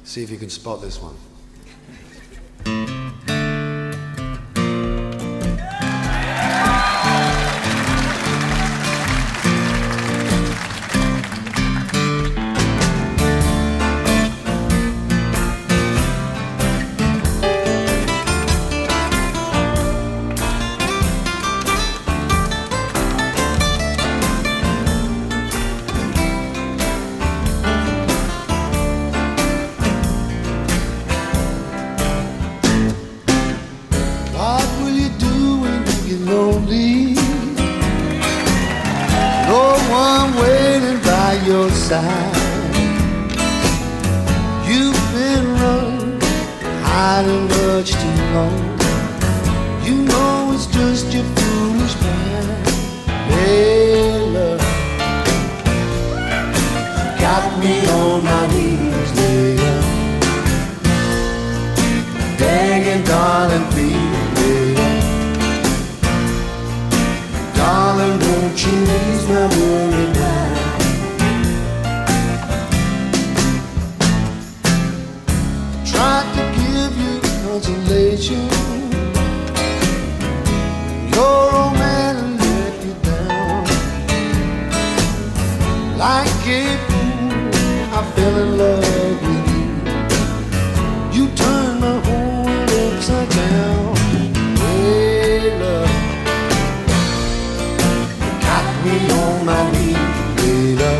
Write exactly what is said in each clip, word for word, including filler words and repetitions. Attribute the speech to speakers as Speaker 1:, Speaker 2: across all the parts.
Speaker 1: See if you can spot this one.
Speaker 2: Lonely, no one waiting by your side. You've been running, hiding much too long. You know it's just your foolish pride. Hey, love, got me on my knees, later, begging, darling, please, later. Darling, won't you ease my worried mind? Tried to give you consolation. Your old man let you down. Like a fool, I fell in love with you. You turned my whole world upside down. Hey, love, on my knees, later,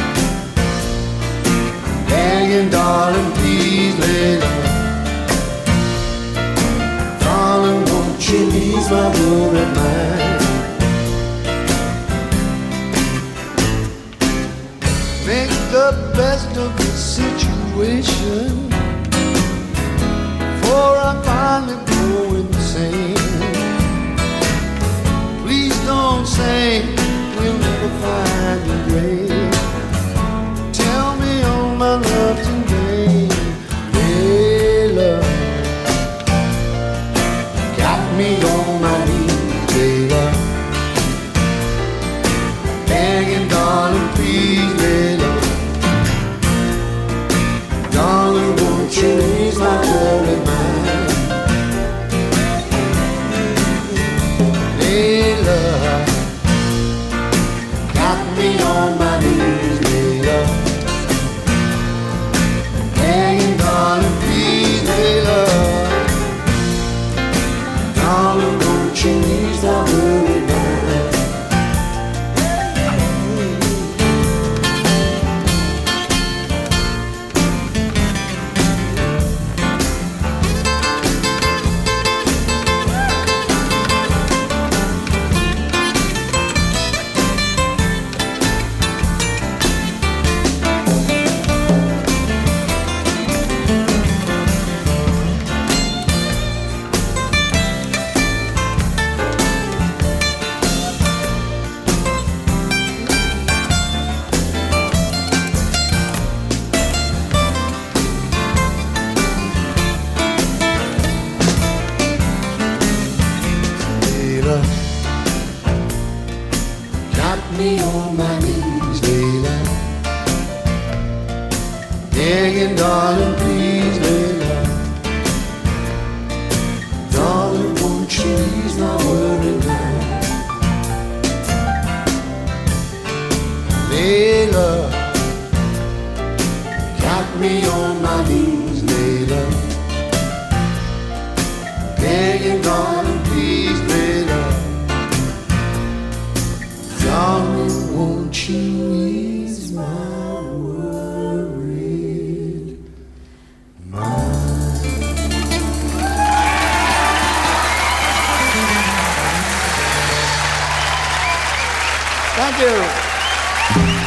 Speaker 2: begging, darling, please, later. Darling, won't you ease my worried mind? Make the best of the situation, before I finally go insane. Please don't say we'll never find a grave. Tell me all my love today. Hey, love, got me on my knees, baby, begging, darling, please, later. Darling, won't you ease my worried mind? Hey, love, me on my knees, later, begging, darling, please, later. Darling, won't you ease my worried mind? Got me on my knees, later, begging, darling, please, later. Darling, won't you ease my worried mind? Layla, got me on my knees, later, begging, darling, please, later. Darling, won't you ease my worried mind?
Speaker 1: Thank you.